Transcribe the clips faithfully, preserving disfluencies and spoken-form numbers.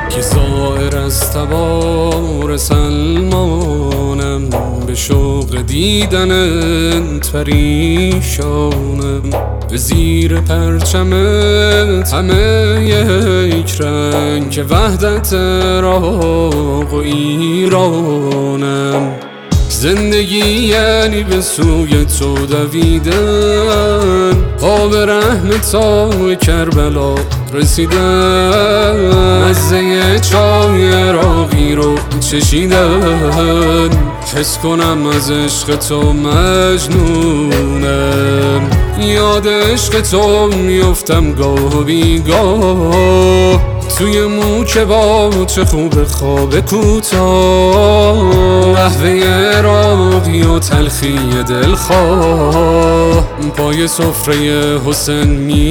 که زائر از تبار سلمانم، به شوق دیدنت پریشانم. به زیر پرچمت همه یک رنگ، که وحدت عراق و ایرانم. زندگی یعنی به سوی تو دویدن، پا به رحم تا کربلا رسیدن. مزه چای عراقی رو چشیدن، حس کنم از عشق تو مجنونم. یاد عشق تو میفتم گاه و بیگاه، توی مو که با چه خوب خواب کوتاه. قهوه عراقی و تلخی دلخواه، پای سفره حسین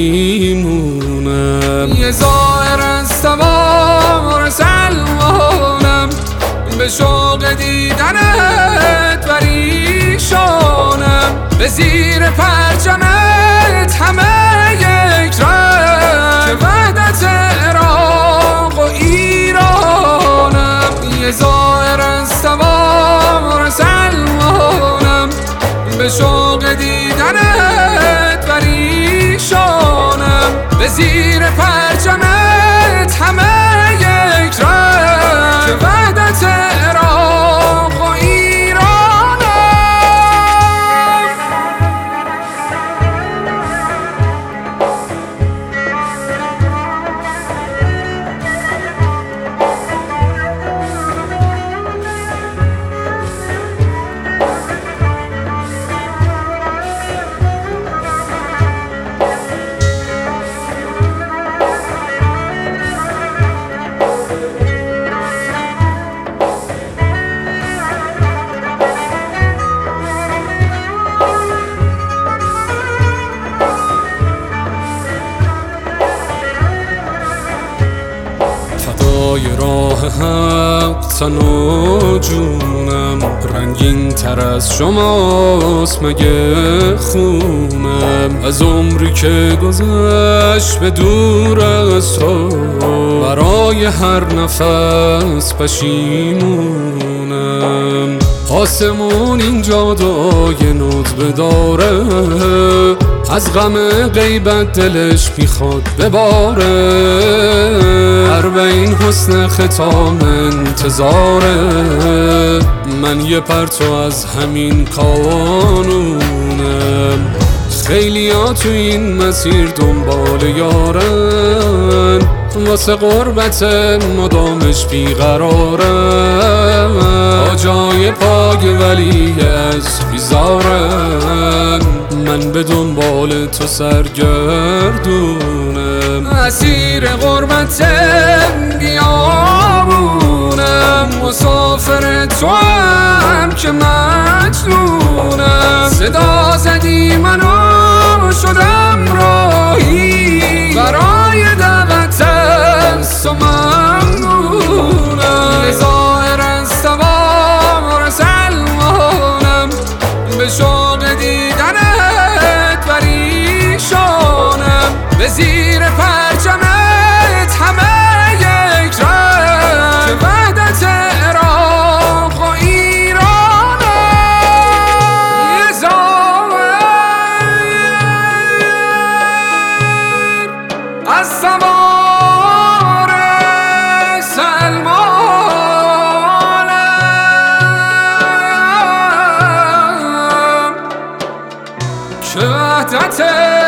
میمونم. یه زائر از تبار سلمانم، به شوق دیدنت پریشانم. به زیر پرچمت همه یک رنگ، که وحدت عراق و ایرانم. یه زائر از تبار سلمانم، به شوق دیدنت پریشانم. به زیر پرچمت همه یک رنگ، که وحدت عراق و ایرانم. فدای راه حق تن و جونم، رنگین تر از شماست مگه خونم. از عمری که گذشت به دور از تو، برای هر نفس پشیمونم. آسمون اینجا دعای ندبه داره، از غم غیبت دلش میخواد بباره. اربعین حسن ختام انتظاره، من یه پرتو از همین کانونم. خیلی ها تو این مسیر دنبال یارن، واسه قربت مدامش بیقرارن. آجای پاک ولی از بیزارن، من به دنبال تو سرگردونم. اسیر قربت بیابونم، مسافر تو هم که مجنونم. صدا زدی منو شدم راهی، برای دعوت از تو ممنونم. یه زائر از تبار سلمانم، به شوق دیدنت پریشانم. به زیر پرچمت همه یک رنگ، که وحدت عراق و ایرانم. یه زائر از تبار سلمانم، که وحدت